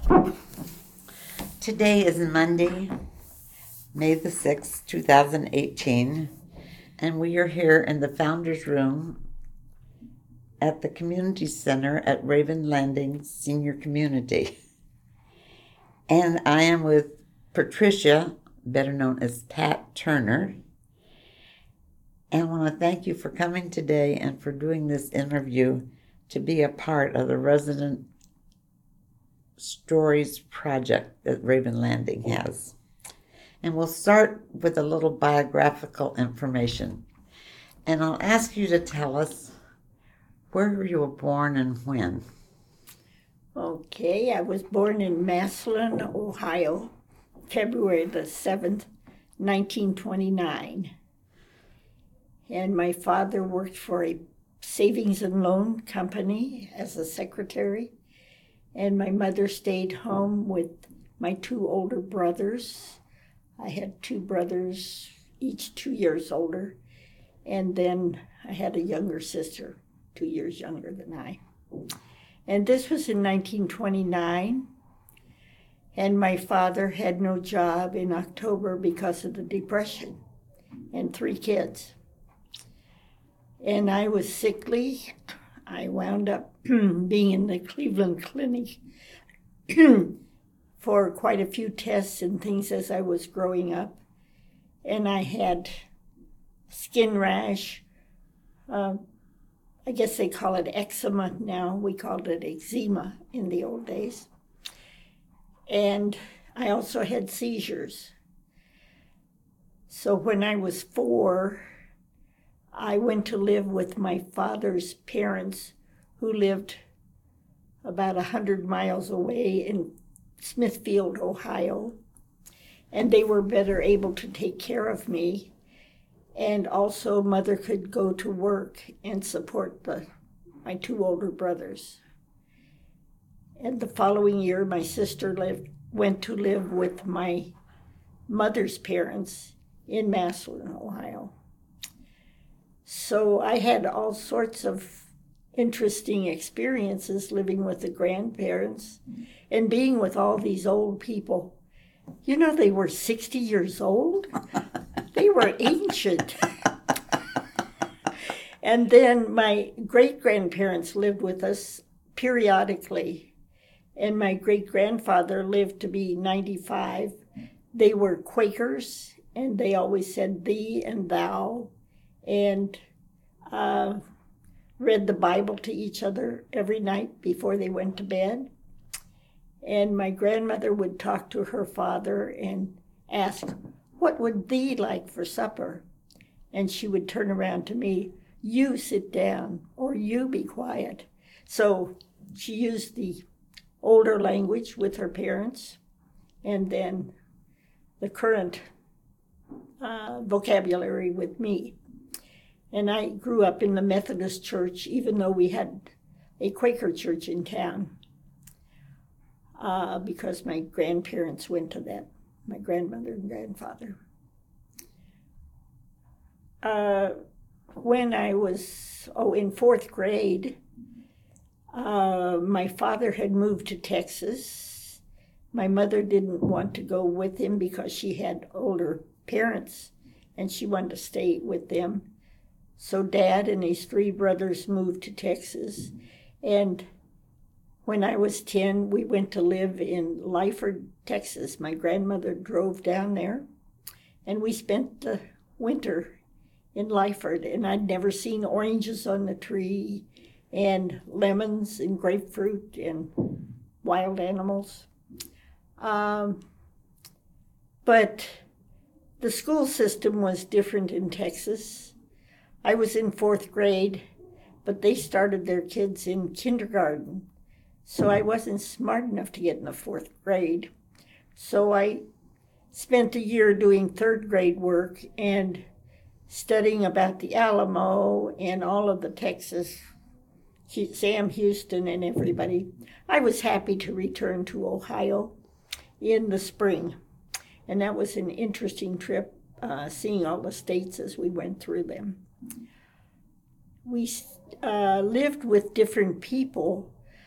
Today is Monday, May the 6th, 2018, and we are here in the Founders Room at the Community Center at Raven Landing Senior Community. And I am with Patricia, better known as Pat Turner. And I want to thank you for coming today and for doing this interview to be a part of the Resident Stories project that Raven Landing has. And we'll start with a little biographical information. And I'll ask you to tell us where you were born and when. Okay, I was born in Massillon, Ohio, February the 7th, 1929. And my father worked for a savings and loan company as a secretary. And my mother stayed home with my two older brothers. I had two brothers, each 2 years older. And then I had a younger sister, 2 years younger than I. And this was in 1929. And my father had no job in October because of the Depression, and 3 kids. And I was sickly. I wound up being in the Cleveland Clinic for quite a few tests and things as I was growing up. And I had skin rash. I guess they call it eczema now. We called it eczema in the old days. And I also had seizures. So when I was 4, I went to live with my father's parents, who lived about 100 miles away in Smithfield, Ohio. And they were better able to take care of me. And also, Mother could go to work and support my 2 older brothers. And the following year, my sister went to live with my mother's parents in Massillon, Ohio. So I had all sorts of interesting experiences living with the grandparents and being with all these old people. You know, they were 60 years old. They were ancient. And then my great-grandparents lived with us periodically. And my great-grandfather lived to be 95. They were Quakers, and they always said thee and thou, and read the Bible to each other every night before they went to bed. And my grandmother would talk to her father and ask, "What would thee like for supper?" And she would turn around to me, "You sit down," or "You be quiet." So she used the older language with her parents, and then the current vocabulary with me. And I grew up in the Methodist church, even though we had a Quaker church in town, because my grandparents went to that, my grandmother and grandfather. When I was in 4th grade, my father had moved to Texas. My mother didn't want to go with him because she had older parents, and she wanted to stay with them. So Dad and his 3 brothers moved to Texas. And when I was 10, we went to live in Lyford, Texas. My grandmother drove down there, and we spent the winter in Lyford. And I'd never seen oranges on the tree, and lemons and grapefruit and wild animals. But the school system was different in Texas. I was in 4th grade, but they started their kids in kindergarten. So I wasn't smart enough to get in the 4th grade. So I spent a year doing 3rd grade work and studying about the Alamo and all of the Texas, Sam Houston and everybody. I was happy to return to Ohio in the spring. And that was an interesting trip, seeing all the states as we went through them. We lived with different people.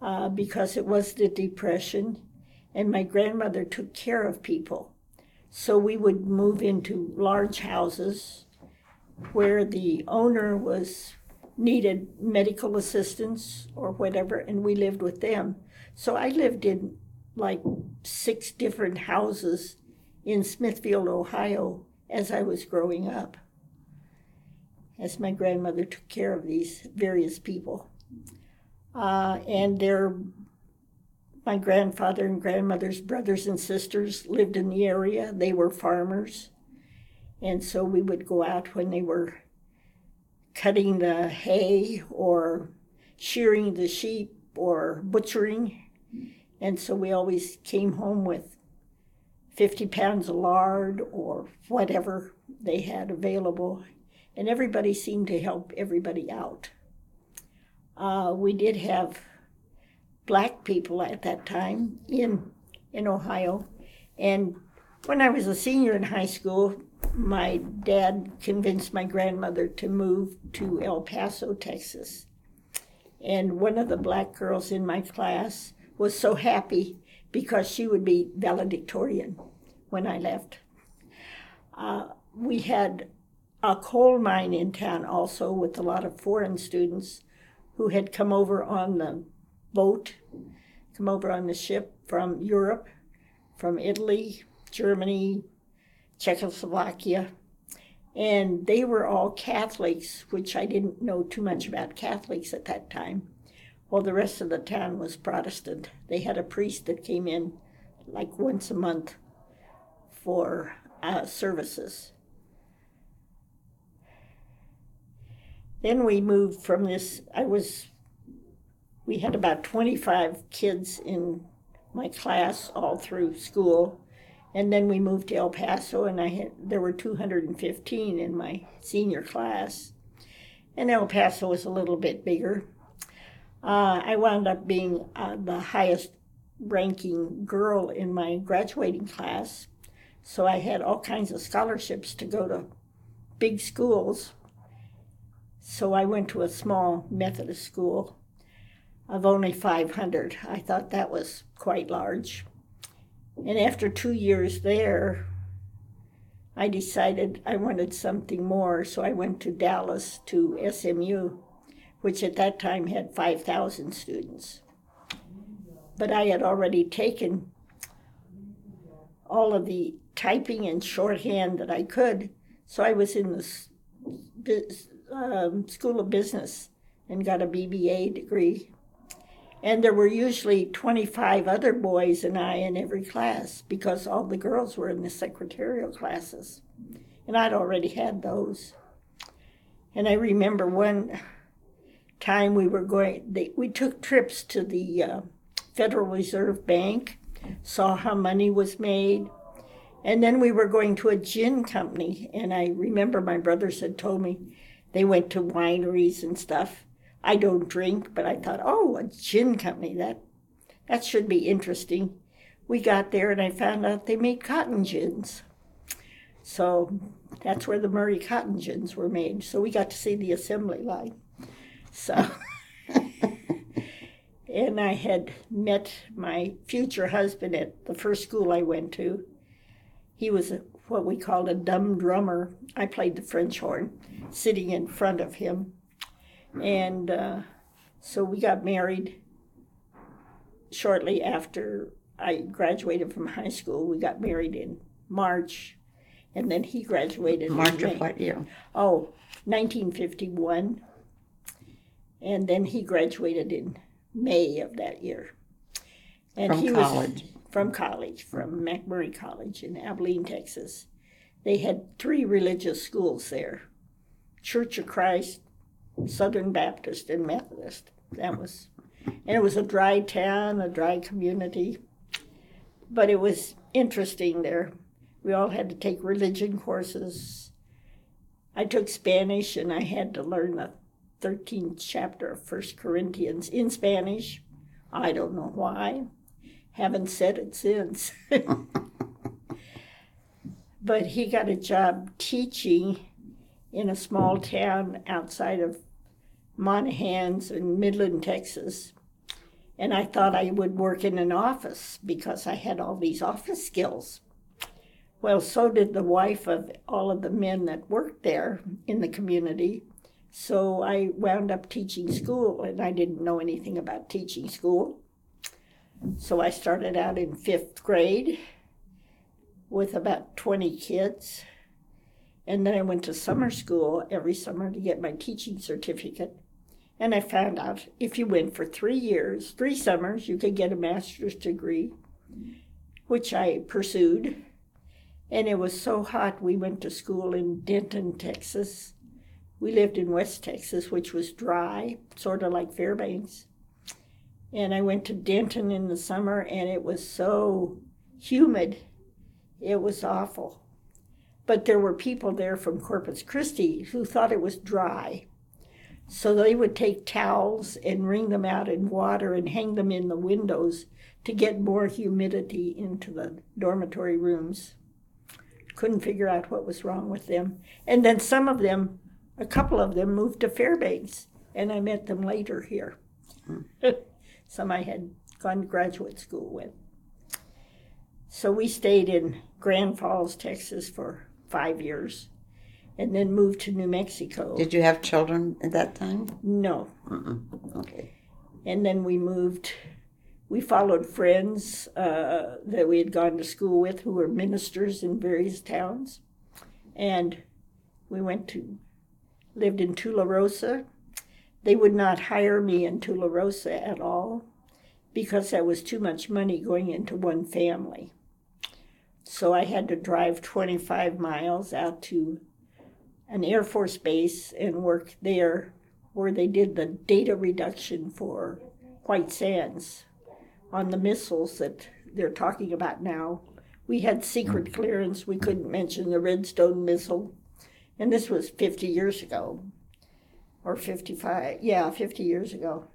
because it was the Depression, and my grandmother took care of people. So we would move into large houses where the owner needed medical assistance or whatever, and we lived with them. So I lived in like 6 different houses in Smithfield, Ohio, as I was growing up, as my grandmother took care of these various people. And my grandfather and grandmother's brothers and sisters lived in the area. They were farmers. And so we would go out when they were cutting the hay or shearing the sheep or butchering. And so we always came home with 50 pounds of lard or whatever they had available. And everybody seemed to help everybody out. We did have black people at that time in Ohio. And when I was a senior in high school, my dad convinced my grandmother to move to El Paso, Texas. And one of the black girls in my class was so happy because she would be valedictorian when I left. We had a coal mine in town also with a lot of foreign students who had come over on the boat, come over on the ship from Europe, from Italy, Germany, Czechoslovakia, and they were all Catholics, which I didn't know too much about Catholics at that time. Well, the rest of the town was Protestant. They had a priest that came in like once a month for services. Then we moved from this, we had about 25 kids in my class all through school. And then we moved to El Paso, and there were 215 in my senior class. And El Paso was a little bit bigger. I wound up being the highest ranking girl in my graduating class. So I had all kinds of scholarships to go to big schools. So I went to a small Methodist school of only 500. I thought that was quite large. And after 2 years there, I decided I wanted something more, so I went to Dallas to SMU, which at that time had 5,000 students. But I had already taken all of the typing and shorthand that I could, so I was in the School of Business and got a BBA degree. And there were usually 25 other boys and I in every class because all the girls were in the secretarial classes. And I'd already had those. And I remember one time we took trips to the Federal Reserve Bank, saw how money was made. And then we were going to a gin company. And I remember my brothers had told me they went to wineries and stuff. I don't drink, but I thought, oh, a gin company, that should be interesting. We got there and I found out they made cotton gins. So that's where the Murray cotton gins were made. So we got to see the assembly line. So, and I had met my future husband at the first school I went to. He was what we called a dumb drummer. I played the French horn, sitting in front of him. And so we got married shortly after I graduated from high school. We got married in March, and then he graduated in March May. of what year? Oh, 1951. And then he graduated in May of that year. And From college? From college, from McMurray College in Abilene, Texas. They had 3 religious schools there. Church of Christ, Southern Baptist, and Methodist. And it was a dry town, a dry community. But it was interesting there. We all had to take religion courses. I took Spanish, and I had to learn the 13th chapter of 1 Corinthians in Spanish. I don't know why. Haven't said it since. But he got a job teaching in a small town outside of Monahans in Midland, Texas. And I thought I would work in an office because I had all these office skills. Well, so did the wife of all of the men that worked there in the community. So I wound up teaching school, and I didn't know anything about teaching school. So I started out in 5th grade with about 20 kids. And then I went to summer school every summer to get my teaching certificate. And I found out if you went for 3 years, 3 summers, you could get a master's degree, which I pursued. And it was so hot, we went to school in Denton, Texas. We lived in West Texas, which was dry, sort of like Fairbanks. And I went to Denton in the summer, and it was so humid. It was awful. But there were people there from Corpus Christi who thought it was dry. So they would take towels and wring them out in water and hang them in the windows to get more humidity into the dormitory rooms. Couldn't figure out what was wrong with them. And then some of them, a couple of them, moved to Fairbanks, and I met them later here. Some I had gone to graduate school with. So we stayed in Grand Falls, Texas for 5 years, and then moved to New Mexico. Did you have children at that time? No. Okay. And then we followed friends that we had gone to school with who were ministers in various towns. And we lived in Tularosa. They would not hire me in Tularosa at all because that was too much money going into one family. So I had to drive 25 miles out to an Air Force base and work there where they did the data reduction for White Sands on the missiles that they're talking about now. We had secret clearance. We couldn't mention the Redstone missile. And this was 50 years ago. Or 55, 50 years ago.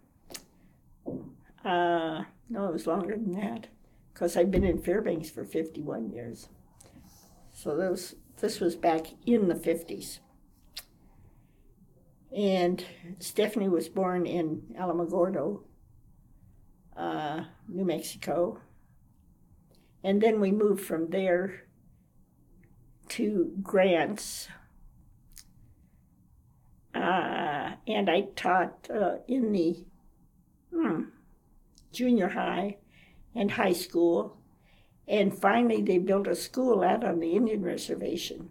No, it was longer than that, because I've been in Fairbanks for 51 years. So this was back in the 50s. And Stephanie was born in Alamogordo, New Mexico. And then we moved from there to Grants. And I taught in the junior high and high school. And finally, they built a school out on the Indian Reservation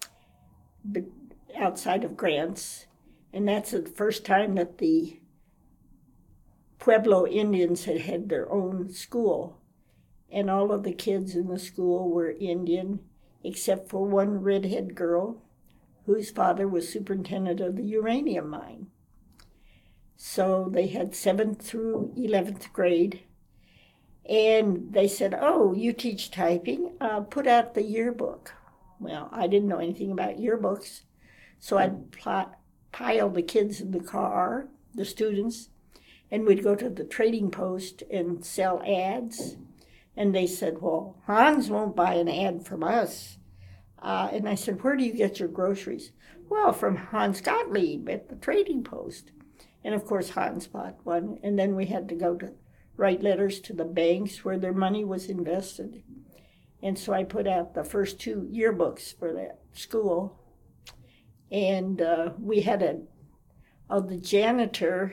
outside of Grants. And that's the first time that the Pueblo Indians had had their own school. And all of the kids in the school were Indian, except for one redhead girl whose father was superintendent of the uranium mine. So they had 7th through 11th grade. And they said, oh, you teach typing? Put out the yearbook. Well, I didn't know anything about yearbooks. So I'd pile the kids in the car, the students, and we'd go to the trading post and sell ads. And they said, well, Hans won't buy an ad from us. And I said, where do you get your groceries? Well, from Hans Gottlieb at the trading post. And of course, Hans bought one. And then we had to go to write letters to the banks where their money was invested. And so I put out the first 2 yearbooks for that school. And we had the janitor,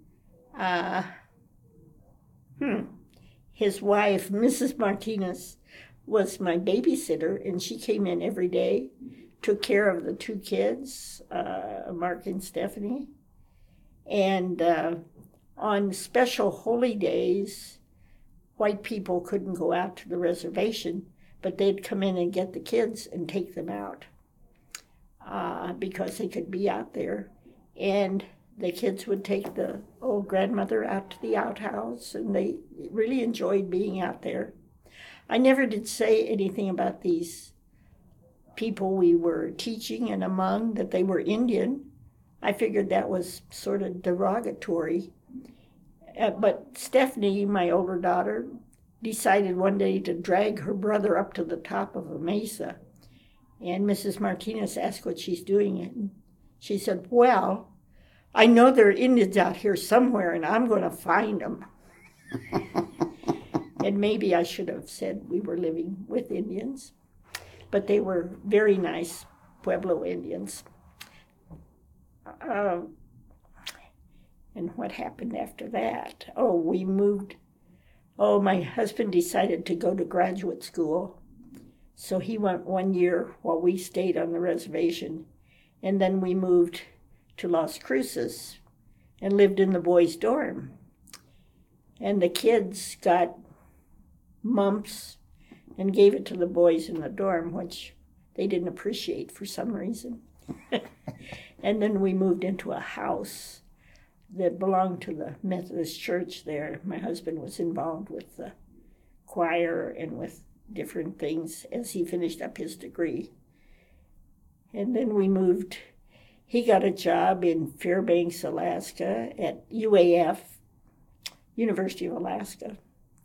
his wife, Mrs. Martinez, was my babysitter, and she came in every day, took care of the 2 kids, Mark and Stephanie. And on special holy days, white people couldn't go out to the reservation, but they'd come in and get the kids and take them out because they could be out there. And the kids would take the old grandmother out to the outhouse, and they really enjoyed being out there. I never did say anything about these people we were teaching and among, that they were Indian. I figured that was sort of derogatory. But Stephanie, my older daughter, decided one day to drag her brother up to the top of a mesa. And Mrs. Martinez asked what she's doing. And she said, well, I know there are Indians out here somewhere, and I'm going to find them. And maybe I should have said we were living with Indians, but they were very nice Pueblo Indians. And what happened after that? Oh, we moved. Oh, my husband decided to go to graduate school. So he went 1 year while we stayed on the reservation. And then we moved to Las Cruces and lived in the boys' dorm. And the kids got mumps and gave it to the boys in the dorm, which they didn't appreciate for some reason. And then we moved into a house that belonged to the Methodist Church there. My husband was involved with the choir and with different things as he finished up his degree. And then we moved. He got a job in Fairbanks, Alaska at UAF, University of Alaska,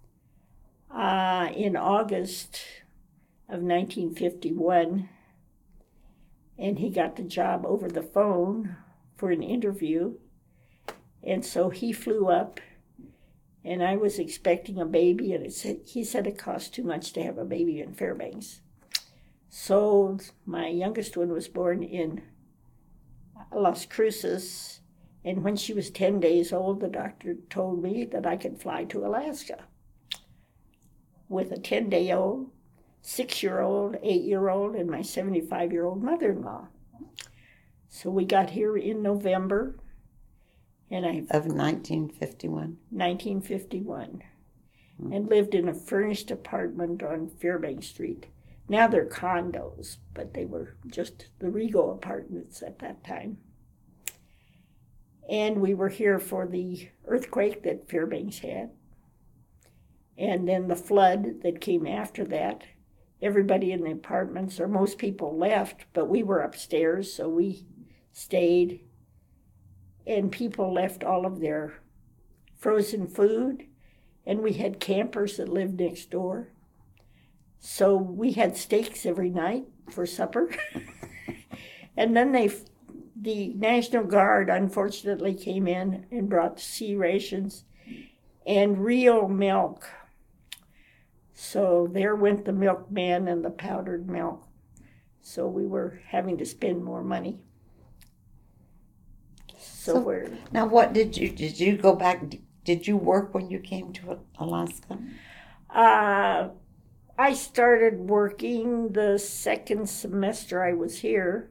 in August of 1951. And he got the job over the phone for an interview. And so he flew up, and I was expecting a baby, and he said it cost too much to have a baby in Fairbanks. So my youngest one was born in Las Cruces, and when she was 10 days old, the doctor told me that I could fly to Alaska with a 10-day-old, 6-year-old, 8-year-old, and my 75-year-old mother-in-law. So we got here in November of 1951. 1951, and lived in a furnished apartment on Fairbanks Street. Now they're condos, but they were just the Regal apartments at that time. And we were here for the earthquake that Fairbanks had, and then the flood that came after that. Everybody in the apartments, or most people, left, but we were upstairs, so we stayed. And people left all of their frozen food, and we had campers that lived next door. So we had steaks every night for supper. And then the National Guard, unfortunately, came in and brought sea rations and real milk. So there went the milkman and the powdered milk. So we were having to spend more money. So now what did you go back, did you work when you came to Alaska? I started working the second semester I was here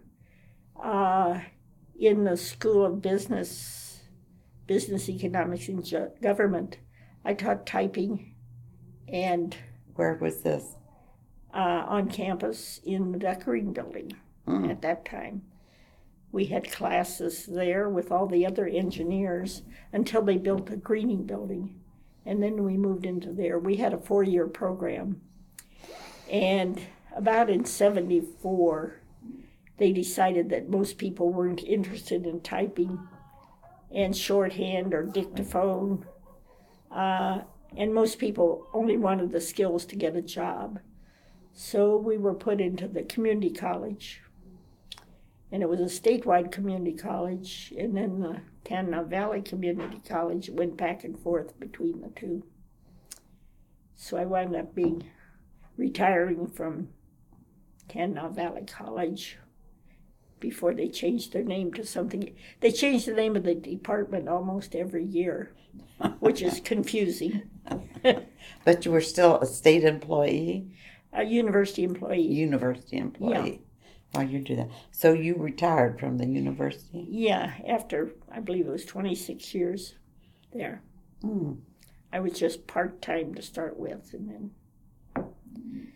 in the School of Business Economics and Government. I taught typing. And where was this? On campus in the Duckering building at that time. We had classes there with all the other engineers until they built the Greening building. And then we moved into there. We had a 4-year program. And about in 74, they decided that most people weren't interested in typing and shorthand or dictaphone. And most people only wanted the skills to get a job. So we were put into the community college. And it was a statewide community college, and then the Tanana Valley Community College went back and forth between the two. So I wound up retiring from Tanana Valley College before they changed their name to something. They changed the name of the department almost every year, which is confusing. But you were still a state employee? A university employee. University employee. Yeah. While you do that. So you retired from the university? Yeah, after, I believe it was 26 years there. I was just part-time to start with, and then...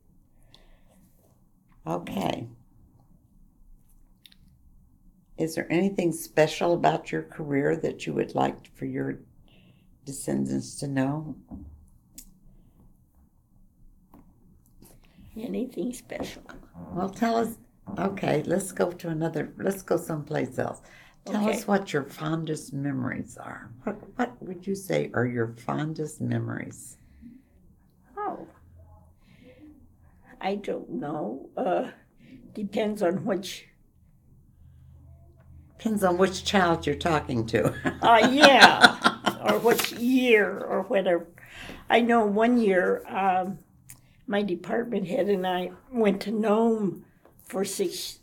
Okay. Is there anything special about your career that you would like for your descendants to know? Anything special? Well, tell us. Okay, let's go someplace else. Tell us what your fondest memories are. What would you say are your fondest memories? Oh, I don't know. Depends on which child you're talking to. Yeah. or which year or whatever. I know one year my department head and I went to Nome for 6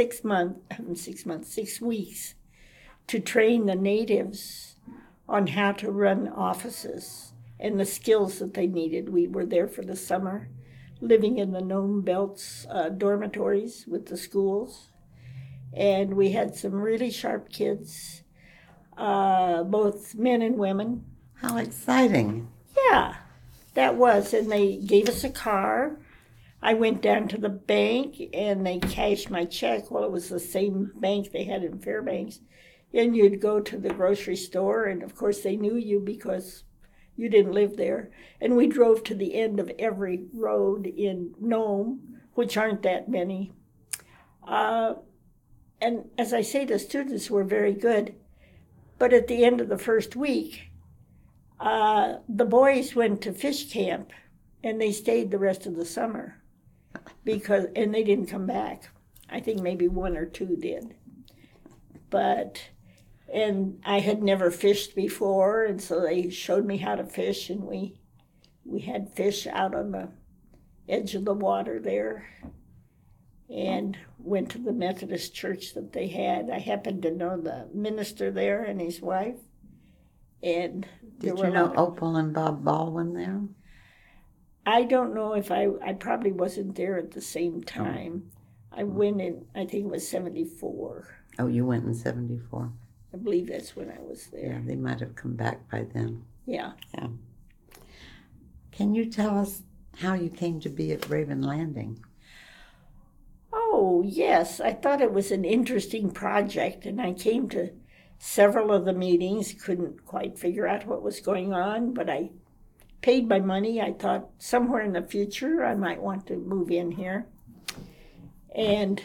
weeks to train the natives on how to run offices and the skills that they needed. We were there for the summer, living in the Nome Belts dormitories with the schools. And we had some really sharp kids, both men and women. How exciting. Yeah, that was. And they gave us a car. I went down to the bank and they cashed my check. Well, it was the same bank they had in Fairbanks. And you'd go to the grocery store, and of course they knew you because you didn't live there. And we drove to the end of every road in Nome, which aren't that many. And as I say, the students were very good. But at the end of the first week, the boys went to fish camp, and they stayed the rest of the summer and they didn't come back. I think maybe one or two did. And I had never fished before, and so they showed me how to fish, and we had fish out on the edge of the water there, and went to the Methodist church that they had. I happened to know the minister there and his wife. And did you know Opal and Bob Baldwin there? I don't know if I probably wasn't there at the same time. I went in, I think it was 74. Oh, you went in 74. I believe that's when I was there. Yeah, they might have come back by then. Yeah. Yeah. Can you tell us how you came to be at Raven Landing? Oh, yes. I thought it was an interesting project, and I came to several of the meetings, couldn't quite figure out what was going on, but I paid my money. I thought somewhere in the future I might want to move in here. And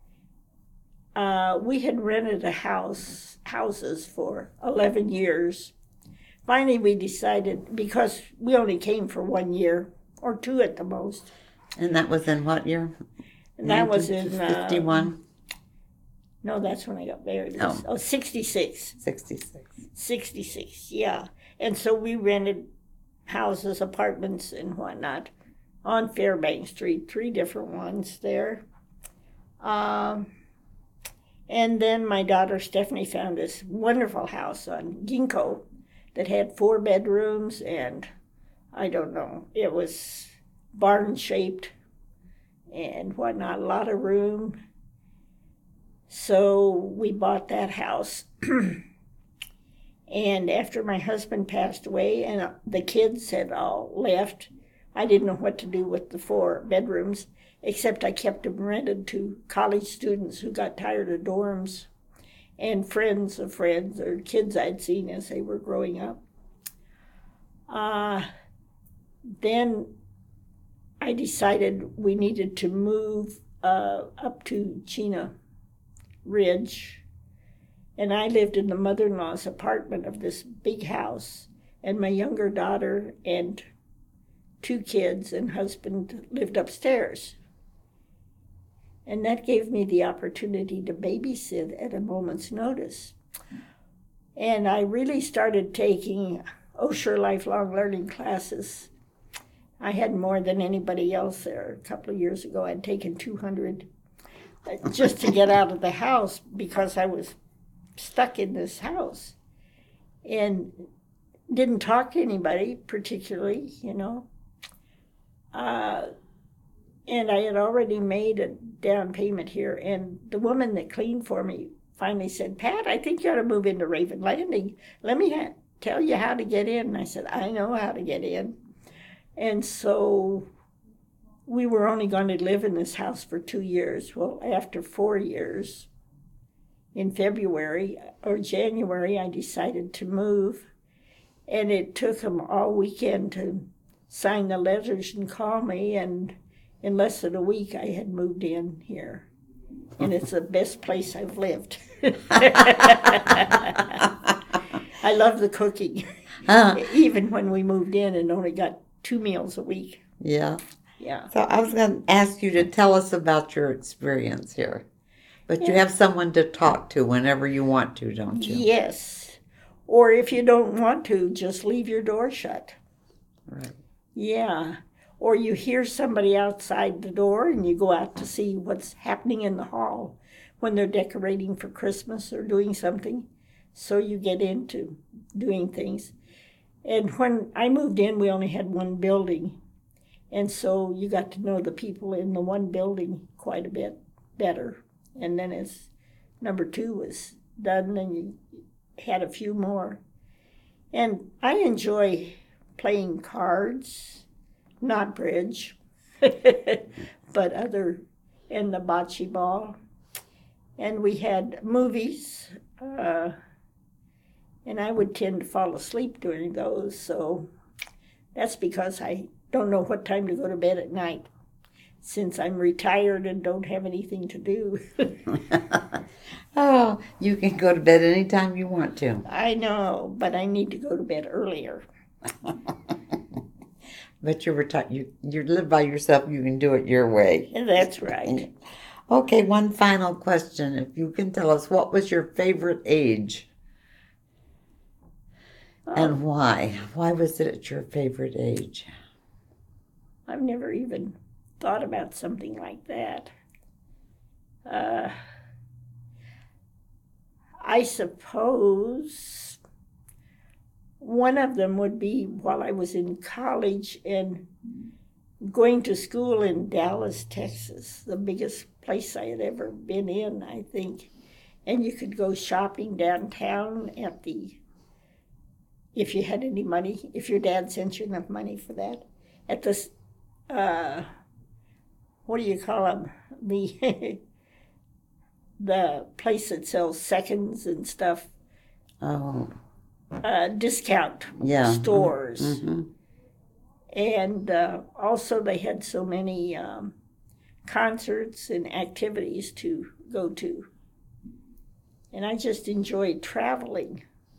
we had rented houses for 11 years. Finally, we decided, because we only came for 1 year, or 2 at the most. And that was in what year? And that was in 51? No, that's when I got married. 66. 66, yeah. And so we rented houses, apartments, and whatnot on Fairbanks Street, 3 different ones there. And then my daughter Stephanie found this wonderful house on Ginkgo that had 4 bedrooms, and I don't know, it was barn-shaped and whatnot, a lot of room. So we bought that house. And after my husband passed away and the kids had all left, I didn't know what to do with the 4 bedrooms, except I kept them rented to college students who got tired of dorms and friends of friends or kids I'd seen as they were growing up. Then I decided we needed to move up to Chena Ridge. And I lived in the mother-in-law's apartment of this big house, and my younger daughter and 2 kids and husband lived upstairs. And that gave me the opportunity to babysit at a moment's notice. And I really started taking Osher lifelong learning classes. I had more than anybody else there. A couple of years ago, I'd taken 200 just to get out of the house because I was stuck in this house and didn't talk to anybody particularly, and I had already made a down payment here, and the woman that cleaned for me finally said, "Pat, I think you ought to move into Raven Landing. Let me tell you how to get in." And I said, "I know how to get in." And so we were only going to live in this house for 2 years. Well, after 4 years, in February or January, I decided to move, and it took them all weekend to sign the letters and call me, and in less than a week, I had moved in here, and it's the best place I've lived. I love the cooking, even when we moved in and only got 2 meals a week. Yeah. Yeah. So I was going to ask you to tell us about your experience here. But you have someone to talk to whenever you want to, don't you? Yes. Or if you don't want to, just leave your door shut. Right. Yeah. Or you hear somebody outside the door and you go out to see what's happening in the hall when they're decorating for Christmas or doing something. So you get into doing things. And when I moved in, we only had one building. And so you got to know the people in the one building quite a bit better. And then as number 2 was done, then you had a few more. And I enjoy playing cards, not bridge, but other, and the bocce ball. And we had movies, and I would tend to fall asleep during those. So that's because I don't know what time to go to bed at night, since I'm retired and don't have anything to do. Oh, you can go to bed anytime you want to. I know, but I need to go to bed earlier. But you're retired. You live by yourself. You can do it your way. That's right. Okay, one final question. If you can tell us, what was your favorite age? And why? Why was it your favorite age? I've never even thought about something like that. I suppose one of them would be while I was in college and going to school in Dallas, Texas, the biggest place I had ever been in, I think. And you could go shopping downtown at if you had any money, if your dad sent you enough money for that, at the, what do you call them? The place that sells seconds and stuff. Oh. Discount stores. Mm-hmm. And also they had so many concerts and activities to go to. And I just enjoyed traveling.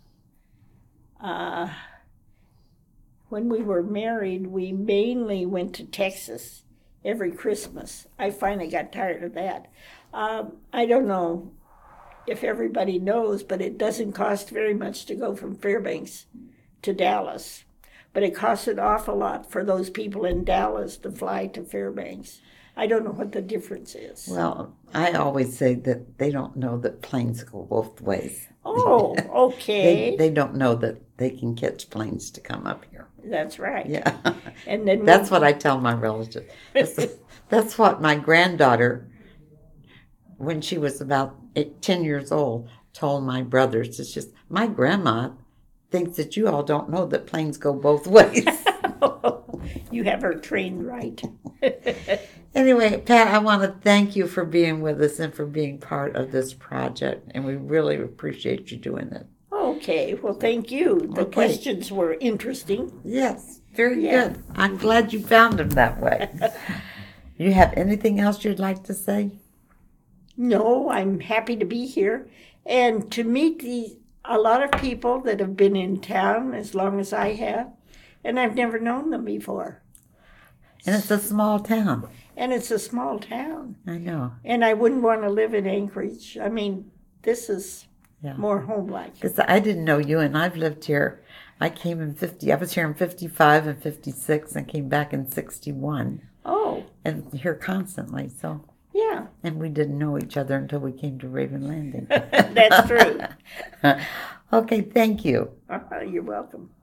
When we were married, we mainly went to Texas every Christmas. I finally got tired of that. I don't know if everybody knows, but it doesn't cost very much to go from Fairbanks to Dallas. But it costs an awful lot for those people in Dallas to fly to Fairbanks. I don't know what the difference is. Well, I always say that they don't know that planes go both ways. Oh, okay. They don't know that they can catch planes to come up here. That's right. Yeah. And then that's what I tell my relatives. That's what my granddaughter, when she was about 10 years old, told my brothers. It's just, my grandma thinks that you all don't know that planes go both ways. You have her trained right. Anyway, Pat, I want to thank you for being with us and for being part of this project, and we really appreciate you doing it. Okay, well, thank you. The questions were interesting. Yes, very good. I'm glad you found them that way. You have anything else you'd like to say? No, I'm happy to be here and to meet a lot of people that have been in town as long as I have, and I've never known them before. And it's a small town. And it's a small town. I know. And I wouldn't want to live in Anchorage. I mean, this is more home-like. Because I didn't know you, and I've lived here. I was here in 55 and 56 and came back in 61. Oh. And here constantly, so. Yeah. And we didn't know each other until we came to Raven Landing. That's true. Okay, thank you. You're welcome.